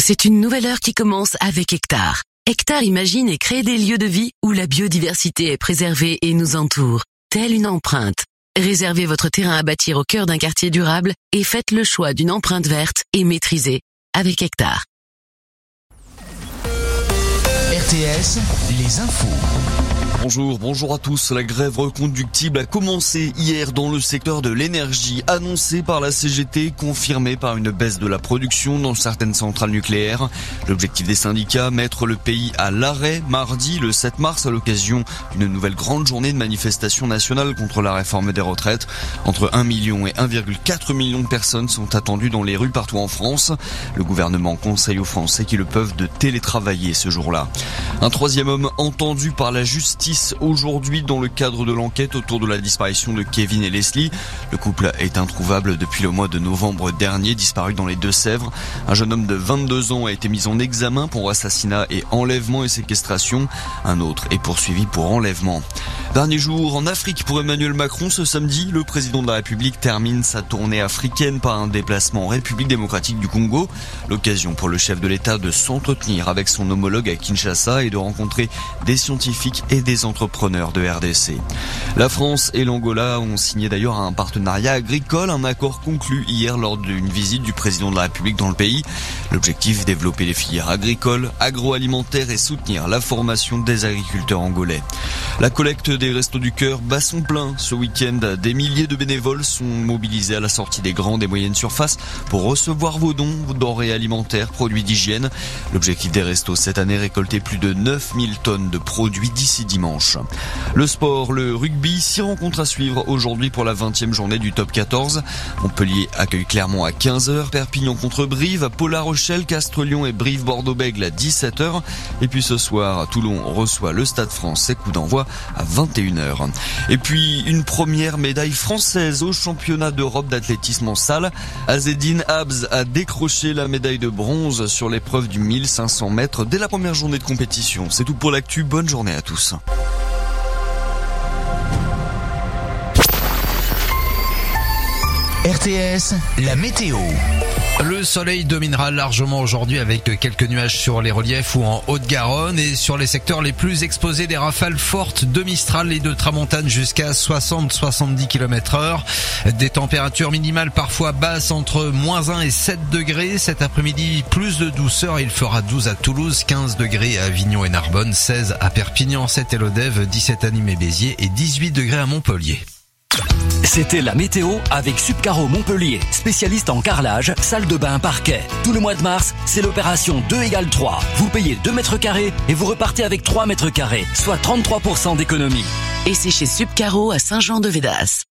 C'est une nouvelle heure qui commence avec Hectare. Hectare imagine et crée des lieux de vie où la biodiversité est préservée et nous entoure, telle une empreinte. Réservez votre terrain à bâtir au cœur d'un quartier durable et faites le choix d'une empreinte verte et maîtrisée avec Hectare. RTS, les infos. Bonjour à tous. La grève reconductible a commencé hier dans le secteur de l'énergie, annoncée par la CGT, confirmée par une baisse de la production dans certaines centrales nucléaires. L'objectif des syndicats, mettre le pays à l'arrêt mardi, le 7 mars, à l'occasion d'une nouvelle grande journée de manifestation nationale contre la réforme des retraites. Entre 1 million et 1,4 million de personnes sont attendues dans les rues partout en France. Le gouvernement conseille aux Français qui le peuvent de télétravailler ce jour-là. Un troisième homme entendu par la justice aujourd'hui dans le cadre de l'enquête autour de la disparition de Kevin et Leslie. Le couple est introuvable depuis le mois de novembre dernier, disparu dans les Deux-Sèvres. Un jeune homme de 22 ans a été mis en examen pour assassinat et enlèvement et séquestration. Un autre est poursuivi pour enlèvement. Dernier jour en Afrique pour Emmanuel Macron ce samedi. Le président de la République termine sa tournée africaine par un déplacement en République démocratique du Congo. L'occasion pour le chef de l'État de s'entretenir avec son homologue à Kinshasa et de rencontrer des scientifiques et des entrepreneurs de RDC. La France et l'Angola ont signé d'ailleurs un partenariat agricole, un accord conclu hier lors d'une visite du président de la République dans le pays. L'objectif, développer les filières agricoles, agroalimentaires et soutenir la formation des agriculteurs angolais. La collecte des Restos du Cœur bat son plein ce week-end. Des milliers de bénévoles sont mobilisés à la sortie des grandes et moyennes surfaces pour recevoir vos dons, denrées alimentaires, produits d'hygiène. L'objectif des restos cette année, récolter plus de 9000 tonnes de produits d'ici dimanche. Le sport, le rugby, 6 rencontres à suivre aujourd'hui pour la 20e journée du top 14. Montpellier accueille Clermont à 15h, Perpignan contre Brive, Paul-La Rochelle, Castres-Lyon et Brive-Bordeaux-Bègles à 17h. Et puis ce soir, Toulon reçoit le Stade Français, coup d'envoi à 21h. Et puis une première médaille française au championnat d'Europe d'athlétisme en salle. Azzedine Habs a décroché la médaille de bronze sur l'épreuve du 1500 mètres dès la première journée de compétition. C'est tout pour l'actu, bonne journée à tous. RTS, la météo. Le soleil dominera largement aujourd'hui avec quelques nuages sur les reliefs ou en Haute-Garonne et sur les secteurs les plus exposés des rafales fortes de Mistral et de Tramontane jusqu'à 60-70 km/h. Des températures minimales parfois basses entre -1 et 7 degrés. Cet après-midi, plus de douceur. Il fera 12 à Toulouse, 15 degrés à Avignon et Narbonne, 16 à Perpignan, 7 à Lodève, 17 à Nîmes et Béziers et 18 degrés à Montpellier. C'était la météo avec Subcaro Montpellier, spécialiste en carrelage, salle de bain, parquet. Tout le mois de mars, c'est l'opération 2 = 3. Vous payez 2 mètres carrés et vous repartez avec 3 mètres carrés, soit 33% d'économie. Et c'est chez Subcaro à Saint-Jean-de-Védas.